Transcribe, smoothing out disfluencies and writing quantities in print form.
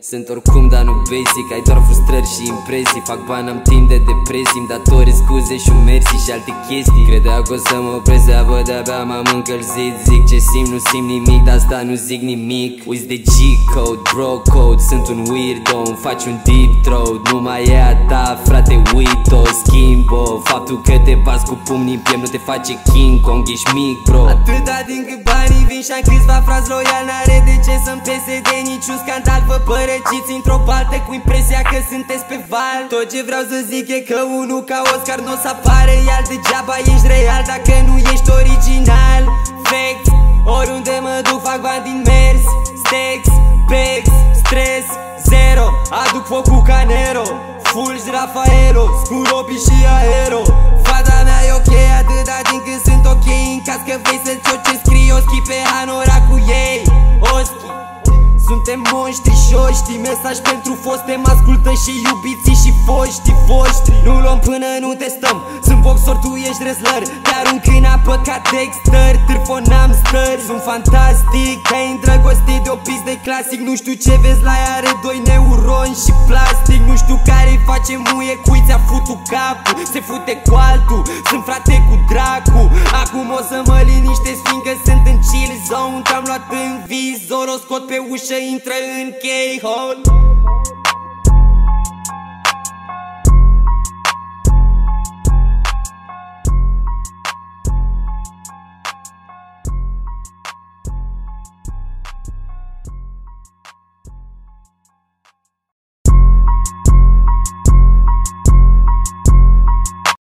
Sunt oricum, dar nu basic. Ai doar frustrări și impresii. Fac bani, am timp de depresii. Îmi datori scuze și un mersi și alte chestii. Credea că o să mă opresc, bă, de-abia m-am încălzit. Zic ce simt, nu simt nimic, de asta nu zic nimic. Uiți de G-code, bro code. Sunt un weirdo, îmi faci un deep throat. Nu mai e a ta, frate, uite-o, schimb-o. Faptul că te bați cu pumnii în piept nu te face King Kong, ești mic, bro. Atâta din cât banii vin și-am câțiva frați loial. N-are de ce să-mi pese de niciun scandal. Vă părăciți într-o baltă cu impresia că sunteți pe val. Tot ce vreau să zic e că unul ca Oscar n-o să apare. Iar degeaba ești real dacă nu ești original. Facts, oriunde mă duc fac bani din mers. Stacks, bags, stres, zero. Aduc foc cu Canero, Fulgi, Rafaelo, Scuropi și Aero. Fata mea e ok atâta din când sunt ok. În caz că vrei să-ți o ce scrii Oschi pe Hanora cu ei. Oschi, suntem monștri și oști. Mesaj pentru foste, mă ascultă și iubiții și foștii voștri. Nu luăm până nu testăm. Sunt boxor, tu ești wrestler. Te arunc în apă ca Dexter. Târfonam stări, sunt fantastic. Te-ai îndrăgostit de o pistă de clasic. Nu știu ce vezi la ea, are doi neuroni și plastic. Nu știu care-i face muie, cui ți-a futut capul. Se fute cu altul, sunt frate cu dracu. Acum o să mă liniștesc fiindcă sunt în chill zone. Te-am luat în vizor, o scot pe ușă, intră în K-hole.